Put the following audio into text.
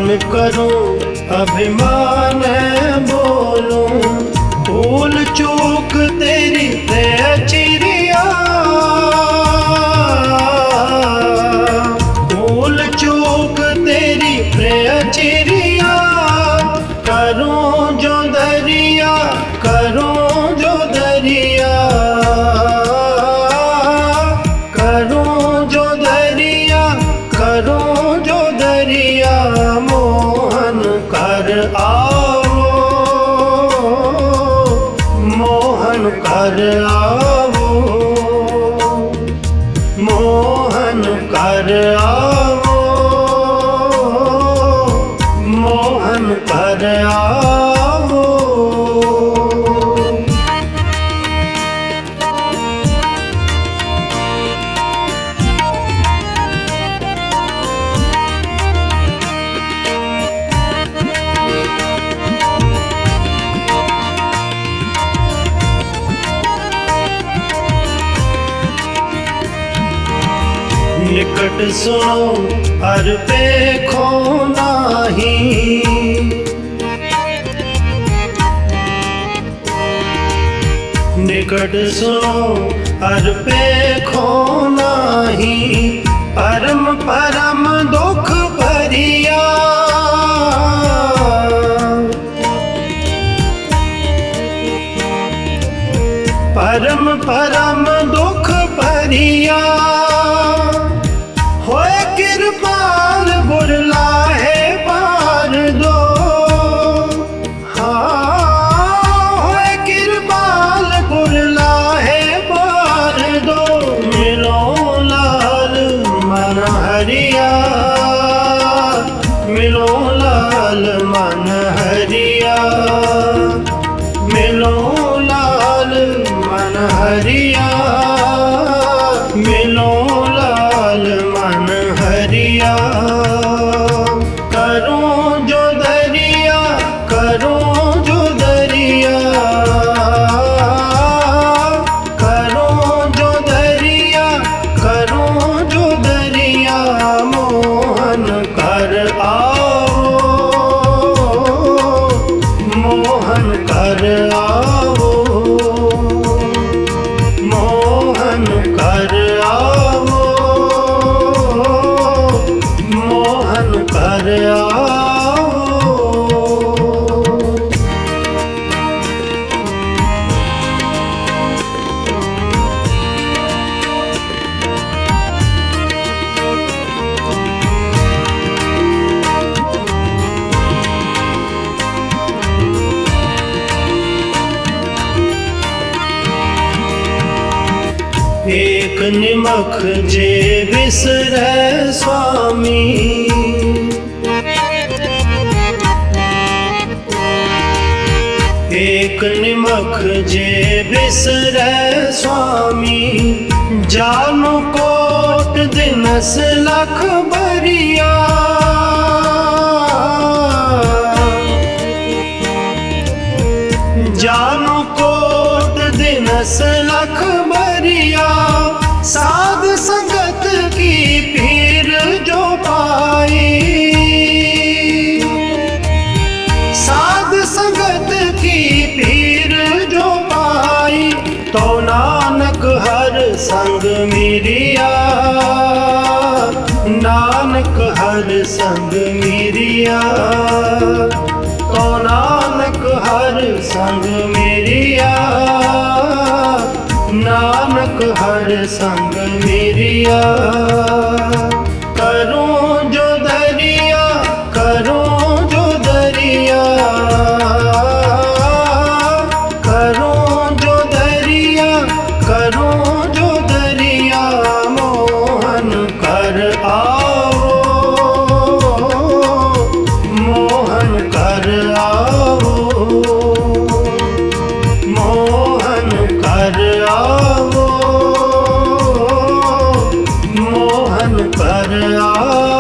करूं अभिमान बोलूं, भूल चूक तेरी चिड़िया, भूल चूक तेरी चिड़िया। करूं जो दरिया, करूं जो दरिया, करूं जो दरिया, करूं जो दरिया। मोहन कर आओ, मोहन कर आओ, मोहन कर आओ, मोहन कर आओ। निकट सुनो अर देखो नाही, निकट सुनो अर देखो नाही। परम परम दुख भरिया, परम परम दुख भरिया। होए कृपाल बुरला है पार दो, हाँ होए कृपाल बुरला है पार दो। मिलो लाल मन हरिया, मिलो लाल मन हरिया, मिलो लाल मन हरिया, मिलो लाल मन हरिया। करूं जो दरिया, करूं जो दरिया, करूं जो दरिया, करूं जो दरिया। मोहन कर आओ, मोहन कर आओ, मोहन कर आओ, मोहन कर आओ। एक निमख जे बिसरै स्वामी, एक निमख जे बिसरै स्वामी। जानो कोट दिनस लख बरिया, जानो कोट दिनस लख बरिया। साध संगत की पीर जो पाई, साध संगत की पीर जो पाई। तो नानक हर संग मिरिया, नानक हर संग मिरिया। तो नानक हर संग मिरिया, नानक हर संग मिरिया। करूं जो दरिया, करूं जो दरिया, करूं जो दरिया, करूं जो दरिया। मोहन कर आओ, मोहन कर आओ, मोहन कर आओ, मोहन कर आओ।